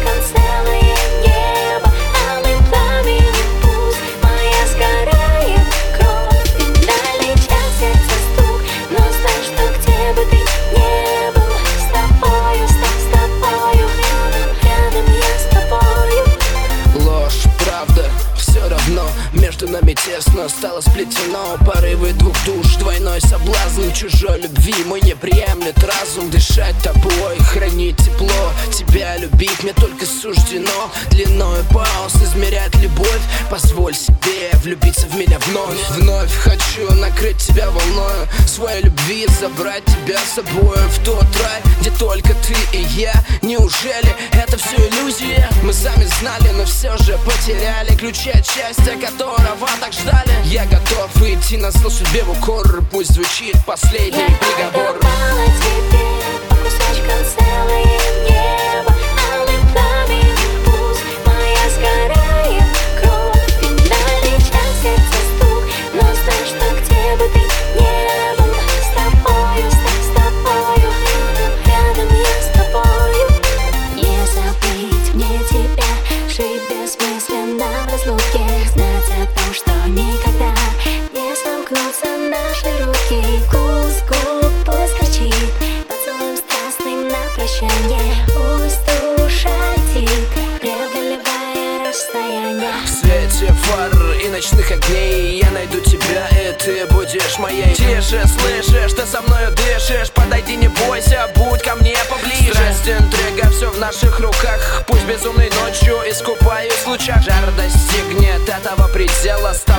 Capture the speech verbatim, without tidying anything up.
кусочкам целое небо, алый пламенный путь, моя сгорает кровь. Финальный час, сердце стук, но знай, что где бы ты не был, с тобою, с, с тобою, рядом я с тобою. Ложь, правда, все равно между нами тесно стало сплетено. Порывы двух душ, двойной соблазн чужой любви. Мой не приемлет разум дышать тобой, хранить тепло. Тебя любить мне только суждено. Длиною пауз измерять любовь. Позволь себе влюбиться в меня вновь. Вновь хочу накрыть тебя волною своей любви, забрать тебя с собой в тот рай, где только ты и я. Неужели это все иллюзия? Мы сами знали, но все же потеряли ключи от счастья, которого так ждали. Я готов идти на зло судьбе в укор, пусть звучит последний приговор. Я отдавала тебе по кусочкам целое небо, алый пламенный путь, моя сгорает кровь. Финальный час, сердце стук, но знай, что где бы ты не был, с тобою, с, с тобою, рядом я с тобою. Не забыть мне тебя, жить бессмысленно в разлуке, знать о том, что никогда не сомкнутся наши руки. Вкус губ пусть горчит, поцелуем страстным на прощание, пусть душа летит, преодолевая расстояние. В свете фар и ночных огней я найду тебя, и ты будешь моей. Тише, слышишь, ты со мною дышишь, подойди, не бойся, будь ко мне поближе. Страсть, интрига, все в наших руках, пусть безумной ночью искупаюсь в лучах. Жар достигнет этого предела.